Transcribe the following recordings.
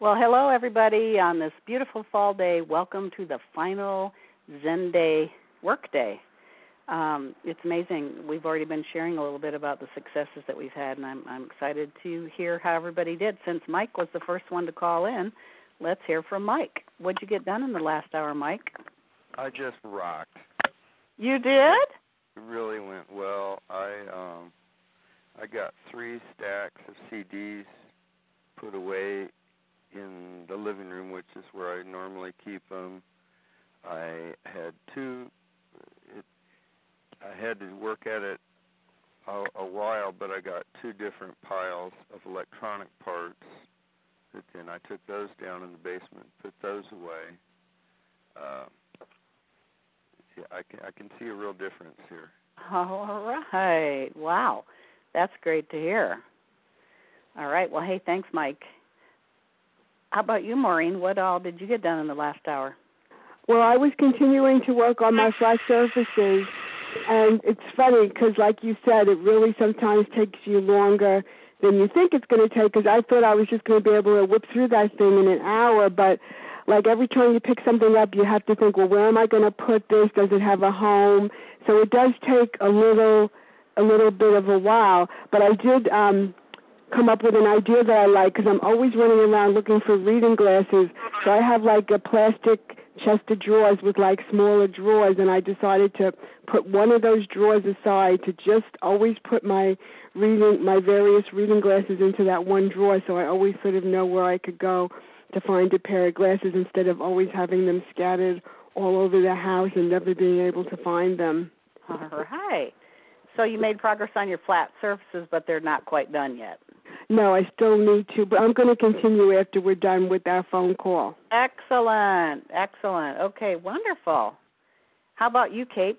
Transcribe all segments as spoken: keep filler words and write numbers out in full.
Well, hello, everybody, on this beautiful fall day. Welcome to the final Zen Day work day. Um, it's amazing. We've already been sharing a little bit about the successes that we've had, and I'm, I'm excited to hear how everybody did. Since Mike was the first one to call in, let's hear from Mike. What'd you get done in the last hour, Mike? I just rocked. You did? It really went well. I um, I got three stacks of C Ds put away in the living room, which is where I normally keep them. I had two. It, I had to work at it a, a while, but I got two different piles of electronic parts. And I took those down in the basement, put those away. Uh, yeah, I can I can see a real difference here. All right. Wow. That's great to hear. All right. Well, hey, thanks, Mike. How about you, Maureen? What all did you get done in the last hour? Well, I was continuing to work on my flat surfaces, and it's funny because, like you said, it really sometimes takes you longer than you think it's going to take, because I thought I was just going to be able to whip through that thing in an hour, but like every time you pick something up, you have to think, well, where am I going to put this? Does it have a home? So it does take a little a little bit of a while, but I did um, come up with an idea that I like, because I'm always running around looking for reading glasses. So I have like a plastic chest of drawers with like smaller drawers, and I decided to put one of those drawers aside to just always put my reading, my various reading glasses into that one drawer, so I always sort of know where I could go to find a pair of glasses instead of always having them scattered all over the house and never being able to find them. All right. So you made progress on your flat surfaces, but they're not quite done yet. No, I still need to, but I'm going to continue after we're done with our phone call. Excellent. Excellent. Okay, wonderful. How about you, Kate?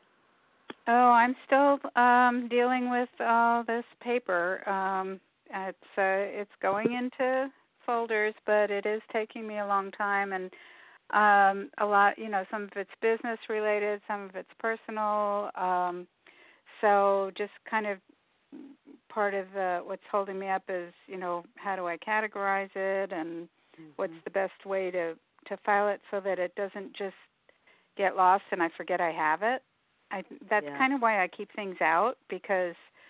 Oh, I'm still um, dealing with all this paper. Um, it's uh, it's going into folders, but it is taking me a long time, and um, a lot. You know, some of it's business related, some of it's personal. Um, so just kind of part of the, what's holding me up is, you know, how do I categorize it, and mm-hmm. what's the best way to to file it so that it doesn't just get lost and I forget I have it. I, that's yeah. kind of why I keep things out, because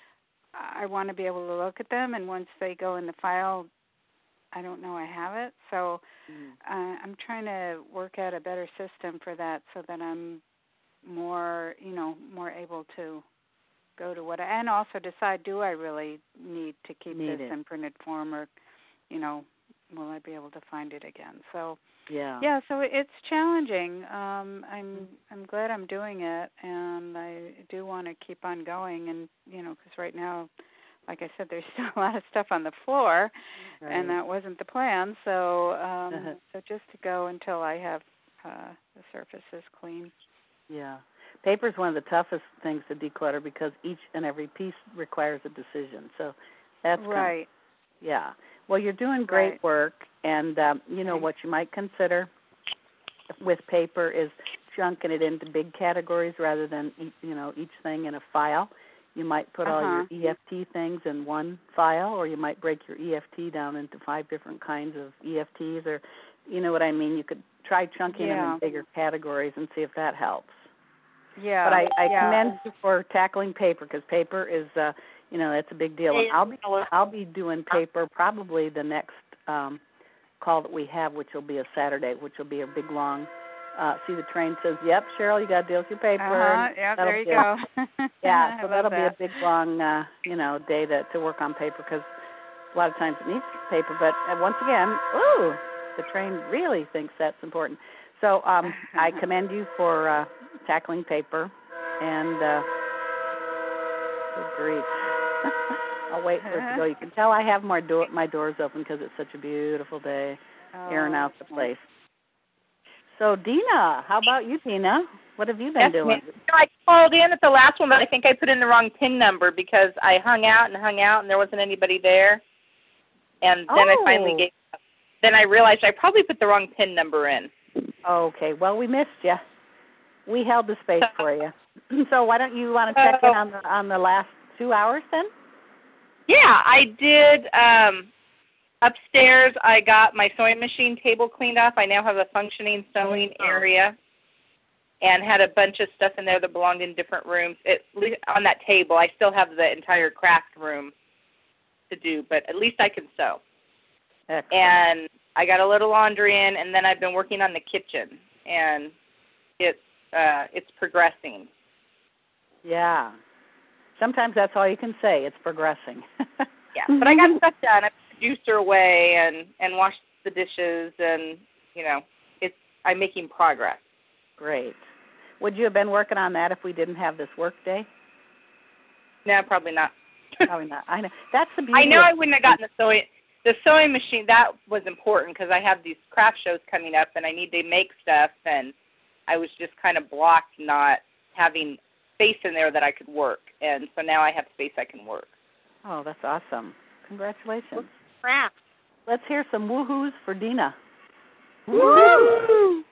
I want to be able to look at them, and once they go in the file, I don't know I have it. So mm. uh, I'm trying to work out a better system for that, so that I'm more, you know, more able to go to what, I, and also decide, do I really need to keep need this it. in printed form, or, you know, will I be able to find it again? So. Yeah. Yeah, so it's challenging. Um, I'm I'm glad I'm doing it, and I do want to keep on going. And you know, because right now, like I said, there's still a lot of stuff on the floor, right. and that wasn't the plan. So um, so just to go until I have uh, the surfaces clean. Yeah, paper is one of the toughest things to declutter, because each and every piece requires a decision. So that's right. Kind of, yeah. Well, you're doing great right. work, and um, you know, what you might consider with paper is chunking it into big categories rather than, you know, each thing in a file. You might put uh-huh. all your E F T things in one file, or you might break your E F T down into five different kinds of E F Ts, or, you know what I mean? You could try chunking yeah. them in bigger categories and see if that helps. Yeah. But I, I yeah. commend you for tackling paper, because paper is, uh, you know, that's a big deal. And I'll be I'll be doing paper probably the next um, call that we have, which will be a Saturday, which will be a big long. Uh, see, the train says, "Yep, Cheryl, you got to deal with your paper." Uh-huh. Yeah, there you be, go. yeah, so that'll that. be a big long, uh, you know, day to to work on paper, because a lot of times it needs paper. But uh, once again, ooh, the train really thinks that's important. So um, I commend you for uh, tackling paper, and uh, good grief. I'll wait for it to go. You can tell I have my, door, my doors open, because it's such a beautiful day, oh, airing out the place. So, Dina, how about you, Dina? What have you been yes, doing? You know, I called in at the last one, but I think I put in the wrong PIN number, because I hung out and hung out, and there wasn't anybody there. And then oh. I finally gave up. Then I realized I probably put the wrong PIN number in. Okay. Well, we missed you. We held the space for you. So why don't you want to check in on the on the last two hours then? Yeah, I did. Um, upstairs, I got my sewing machine table cleaned up. I now have a functioning sewing area, and had a bunch of stuff in there that belonged in different rooms. It, on that table, I still have the entire craft room to do, but at least I can sew. Excellent. And I got a little laundry in, and then I've been working on the kitchen, and it's uh, it's progressing. Yeah. Sometimes that's all you can say. It's progressing. Yeah, but I got stuff done. I put the juicer away and, and washed the dishes, and, you know, it's I'm making progress. Great. Would you have been working on that if we didn't have this work day? No, probably not. Probably not. I know. That's the beauty. I know of I wouldn't have gotten the sewing the sewing machine. That was important because I have these craft shows coming up, and I need to make stuff, and I was just kind of blocked not having space in there that I could work, and so now I have space I can work. Oh, that's awesome. Congratulations. Crap. Let's hear some woohoos for Dina. Woo!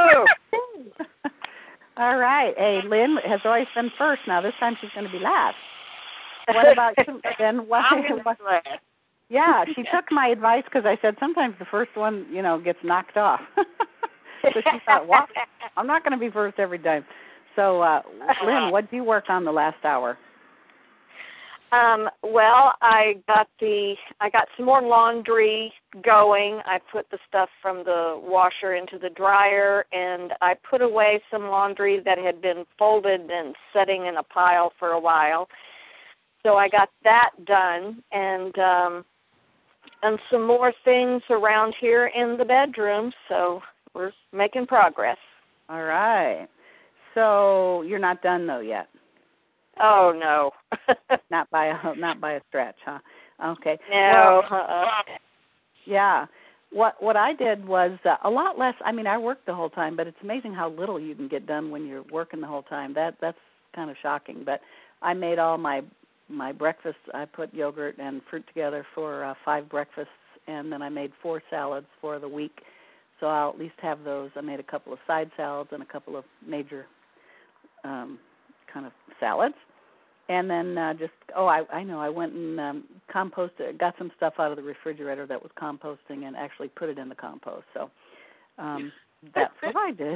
All right. Hey, Lynn has always been first. Now this time she's going to be last. What about you, Lynn? What, what, yeah, she took my advice because I said sometimes the first one, you know, gets knocked off. So she thought, well, I'm not going to be first every time. So, uh, Lynn, what did you work on the last hour? Um, well, I got the I got some more laundry going. I put the stuff from the washer into the dryer, and I put away some laundry that had been folded and sitting in a pile for a while. So I got that done, and um, and some more things around here in the bedroom. So we're making progress. All right. So you're not done though yet. Oh no. Not by a not by a stretch, huh? Okay. No. Well, uh-uh. Yeah. What what I did was uh, a lot less. I mean, I worked the whole time, but it's amazing how little you can get done when you're working the whole time. That that's kind of shocking. But I made all my my breakfast. I put yogurt and fruit together for uh, five breakfasts, and then I made four salads for the week. So I'll at least have those. I made a couple of side salads and a couple of major um, kind of salads. And then uh, just, oh, I, I know, I went and um, composted, got some stuff out of the refrigerator that was composting and actually put it in the compost. So um, that's what I did.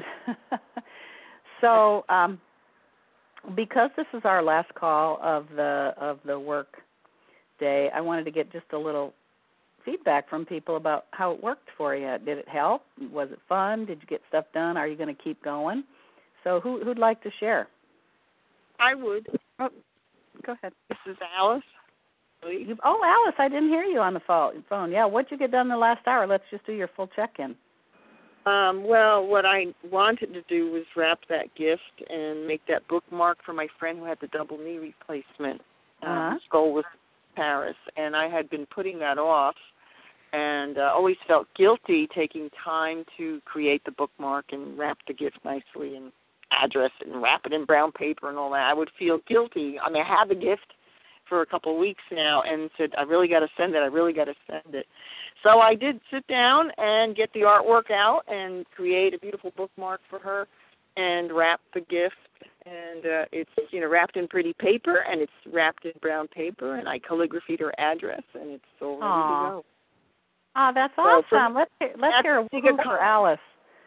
So um, because this is our last call of the of the work day, I wanted to get just a little feedback from people about how it worked for you. Did it help? Was it fun? Did you get stuff done? Are you going to keep going? So who, who'd like to share? I would. Oh, go ahead. This is Alice. You, oh, Alice, I didn't hear you on the phone. Yeah, what'd you get done the last hour? Let's just do your full check-in. Um, well, what I wanted to do was wrap that gift and make that bookmark for my friend who had the double knee replacement. Uh-huh. Um, skull with Paris, and I had been putting that off and uh, always felt guilty taking time to create the bookmark and wrap the gift nicely and address it and wrap it in brown paper and all that. I would feel guilty. I mean, I had the gift for a couple of weeks now and said, I really got to send it. I really got to send it. So I did sit down and get the artwork out and create a beautiful bookmark for her and wrap the gift. And uh, it's, you know, wrapped in pretty paper, and it's wrapped in brown paper, and I calligraphied her address, and it's all ready Aww. to go. Oh, that's So awesome. for, let's hear, let's hear a woo for Alice.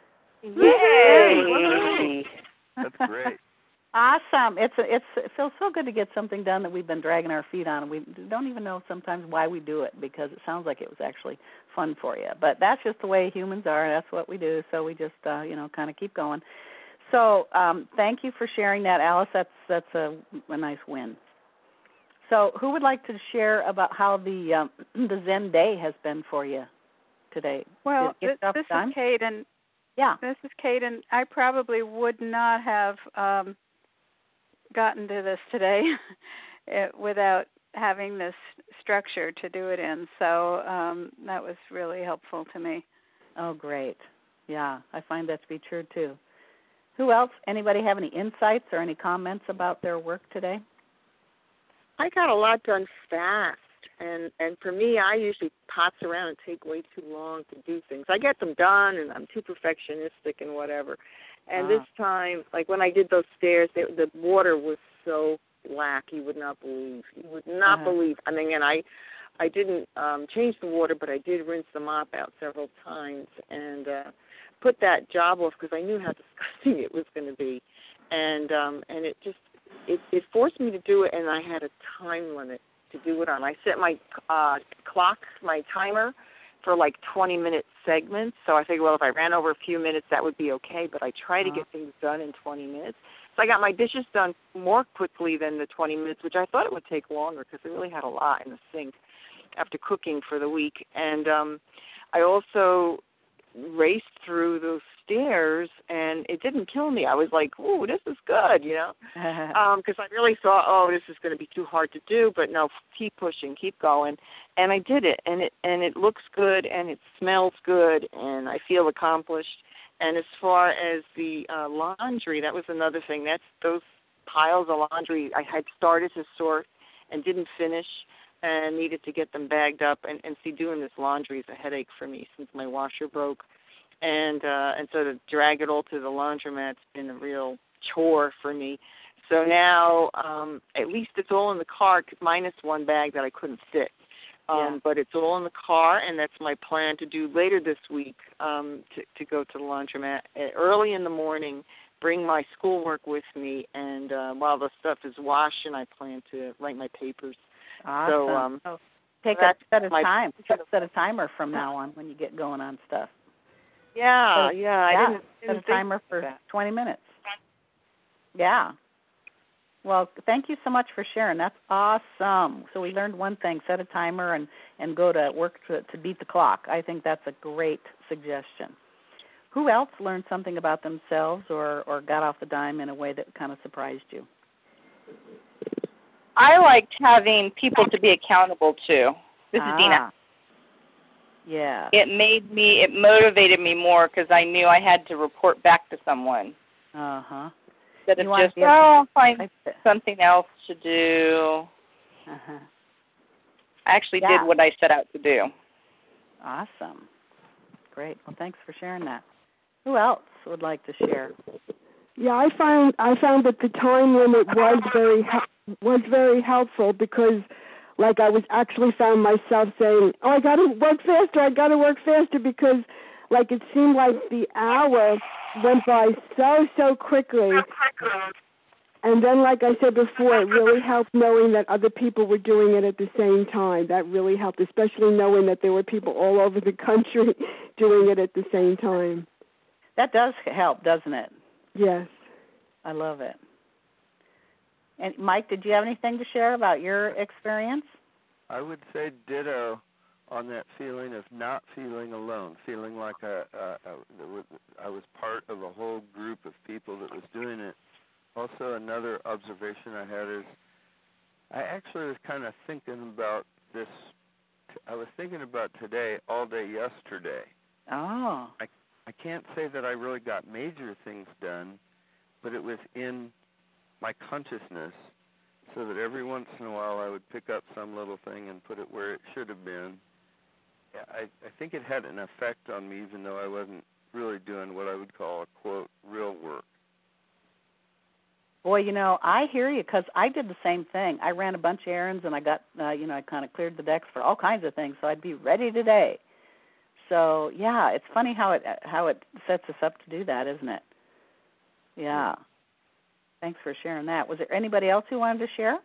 Yay! That's great. Awesome. It's a, it's it feels so good to get something done that we've been dragging our feet on, and we don't even know sometimes why we do it because it sounds like it was actually fun for you. But that's just the way humans are. That's what we do. So we just uh, you know kind of keep going. So um, thank you for sharing that, Alice. That's that's a, a nice win. So who would like to share about how the um, the Zen day has been for you today? Well, Did it get this, this done? is Kate, and yeah, this is Kate, and I probably would not have um, gotten to this today without having this structure to do it in. So um, that was really helpful to me. Oh, great. Yeah, I find that to be true too. Who else? Anybody have any insights or any comments about their work today? I got a lot done fast, and, and for me, I usually pots around and take way too long to do things. I get them done, and I'm too perfectionistic and whatever. And uh. this time, like when I did those stairs, they, the water was so black, you would not believe. You would not uh-huh. believe. I mean, and I, I didn't um, change the water, but I did rinse the mop out several times and uh, put that job off because I knew how disgusting it was going to be, and um, and it just it, it forced me to do it, and I had a time limit to do it on. I set my uh, clock, my timer, for like twenty minute segments. So I figured, well, if I ran over a few minutes, that would be okay. But I try to uh-huh. get things done in twenty minutes. So I got my dishes done more quickly than the twenty minutes, which I thought it would take longer because I really had a lot in the sink after cooking for the week. And um, I also raced through those stairs, and it didn't kill me. I was like, ooh, this is good, you know, because um, I really thought, oh, this is going to be too hard to do, but no, keep pushing, keep going. And I did it, and it and it looks good, and it smells good, and I feel accomplished. And as far as the uh, laundry, that was another thing. That's those piles of laundry I had started to sort and didn't finish, and needed to get them bagged up. And, and see, doing this laundry is a headache for me since my washer broke. And uh, and so to drag it all to the laundromat's been a real chore for me. So now um, at least it's all in the car, minus one bag that I couldn't fit. Um, yeah. But it's all in the car, and that's my plan to do later this week, um, to, to go to the laundromat early in the morning, bring my schoolwork with me, and uh, while the stuff is washing, I plan to write my papers. Awesome. So, um, so take a set of time. Set a timer from now on when you get going on stuff. Yeah, set a, yeah. I yeah, didn't, didn't set a timer for that. twenty minutes. Yeah. Well, thank you so much for sharing. That's awesome. So we learned one thing: set a timer and, and go to work to, to beat the clock. I think that's a great suggestion. Who else learned something about themselves or, or got off the dime in a way that kind of surprised you? I liked having people to be accountable to. This ah, is Dina. Yeah. It made me, it motivated me more because I knew I had to report back to someone. Uh-huh. Instead you of just, well, I'll find something else to do. Uh-huh. I actually yeah. did what I set out to do. Awesome. Great. Well, thanks for sharing that. Who else would like to share? Yeah, I found I found that the time limit was very was very helpful because, like, I was actually found myself saying, "Oh, I got to work faster. I got to work faster," because, like, it seemed like the hour went by so so quickly. And then, like I said before, it really helped knowing that other people were doing it at the same time. That really helped, especially knowing that there were people all over the country doing it at the same time. That does help, doesn't it? Yes. I love it. And Mike, did you have anything to share about your experience? I would say ditto on that feeling of not feeling alone, feeling like I, uh, I was part of a whole group of people that was doing it. Also, another observation I had is I actually was kind of thinking about this. I was thinking about today all day yesterday. Oh. I, I can't say that I really got major things done, but it was in my consciousness so that every once in a while I would pick up some little thing and put it where it should have been. I, I think it had an effect on me, even though I wasn't really doing what I would call a, quote, real work. Boy, you know, I hear you because I did the same thing. I ran a bunch of errands and I got, uh, you know, I kind of cleared the decks for all kinds of things, so I'd be ready today. So, yeah, it's funny how it how it sets us up to do that, isn't it? Yeah. Thanks for sharing that. Was there anybody else who wanted to share?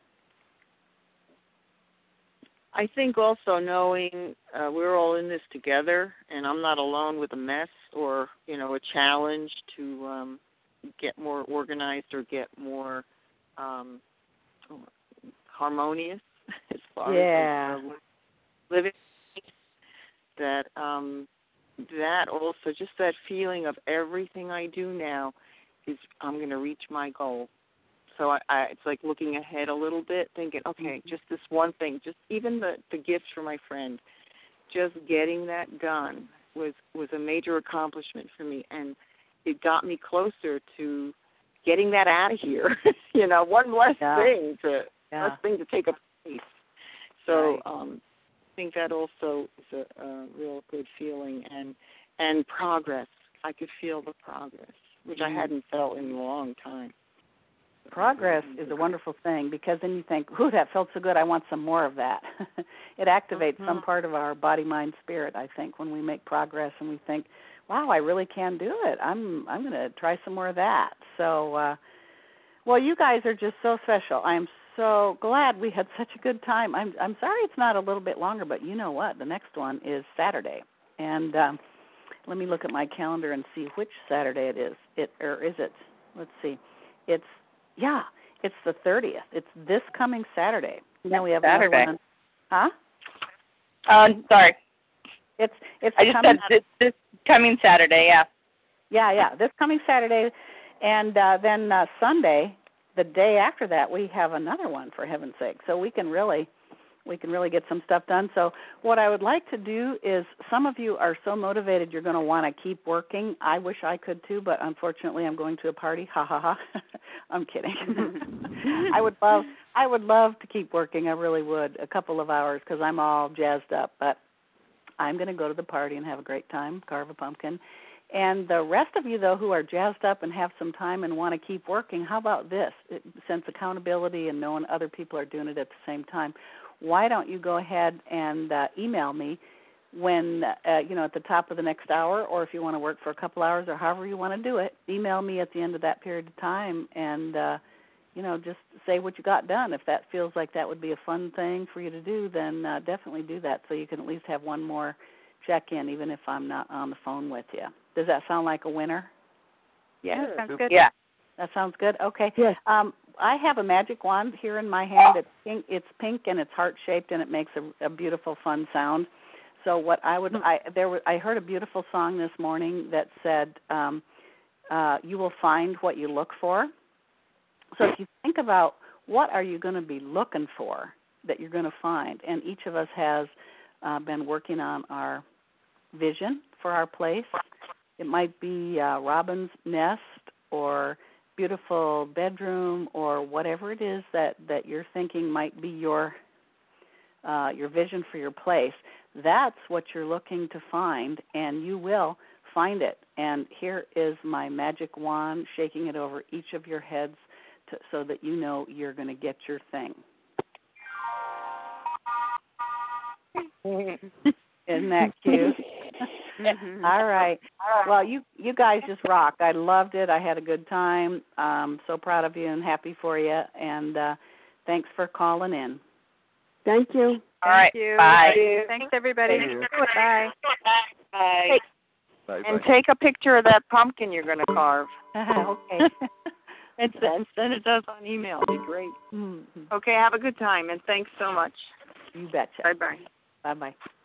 I think also knowing uh, we're all in this together, and I'm not alone with a mess or, you know, a challenge to um, get more organized or get more um, harmonious as far yeah. as uh, living. That um, that also, just that feeling of everything I do now is I'm going to reach my goal. So I, I, it's like looking ahead a little bit, thinking, okay, mm-hmm. just this one thing, just even the, the gifts for my friend, just getting that done was, was a major accomplishment for me, and it got me closer to getting that out of here. you know, one less yeah. thing to yeah. less thing to take a place. So right. um, I think that also is a, a real good feeling, and and progress. I could feel the progress, which mm-hmm. I hadn't felt in a long time. progress is a wonderful thing because then you think, ooh, that felt so good, I want some more of that. It activates mm-hmm. some part of our body, mind, spirit, I think, when we make progress and we think, wow, I really can do it. I'm I'm going to try some more of that. So, uh, well, you guys are just so special. I'm so glad we had such a good time. I'm I'm sorry it's not a little bit longer, but you know what? The next one is Saturday. And um, let me look at my calendar and see which Saturday it is. It or is it? Let's see. It's yeah, it's the thirtieth. It's this coming Saturday. Now we have Saturday. Another one. Huh? Um, sorry. It's it's. I just said this, this coming Saturday. Yeah. Yeah, yeah. This coming Saturday, and uh, then uh, Sunday, the day after that, we have another one. For heaven's sake, so we can really, we can really get some stuff done. So what I would like to do is, some of you are so motivated you're going to want to keep working. I wish I could too, but unfortunately, I'm going to a party. Ha ha ha. I'm kidding. I would love, I would love to keep working. I really would, a couple of hours because I'm all jazzed up, but I'm going to go to the party and have a great time, carve a pumpkin. And the rest of you, though, who are jazzed up and have some time and want to keep working, how about this? It, sense accountability and knowing other people are doing it at the same time. Why don't you go ahead and uh, email me when, uh, you know, at the top of the next hour, or if you want to work for a couple hours or however you want to do it, email me at the end of that period of time and, uh, you know, just say what you got done. If that feels like that would be a fun thing for you to do, then uh, definitely do that so you can at least have one more check-in, even if I'm not on the phone with you. Does that sound like a winner? Yeah, sounds good. Yeah. That sounds good? Okay. Yes. Um, I have a magic wand here in my hand. It's pink, it's pink and it's heart-shaped, and it makes a, a beautiful, fun sound. So what I would, I there were, I heard a beautiful song this morning that said, um, uh, you will find what you look for. So if you think about what are you going to be looking for that you're going to find, and each of us has uh, been working on our vision for our place. It might be uh, robin's nest or beautiful bedroom or whatever it is that, that you're thinking might be your uh, your vision for your place. That's what you're looking to find, and you will find it. And here is my magic wand, shaking it over each of your heads to, so that you know you're going to get your thing. Isn't that cute? Mm-hmm. All right. Well, you you guys just rock. I loved it. I had a good time. Um, so proud of you and happy for you. And uh, thanks for calling in. Thank you. All right. Thank you. Bye. Thanks, everybody. Thank you. Bye. Bye. Hey, Bye, and bye. take a picture of that pumpkin you're going to carve. Okay. And send, send it to us on email. It'd be great. Mm-hmm. Okay, have a good time, and thanks so much. You betcha. Bye-bye. Bye-bye.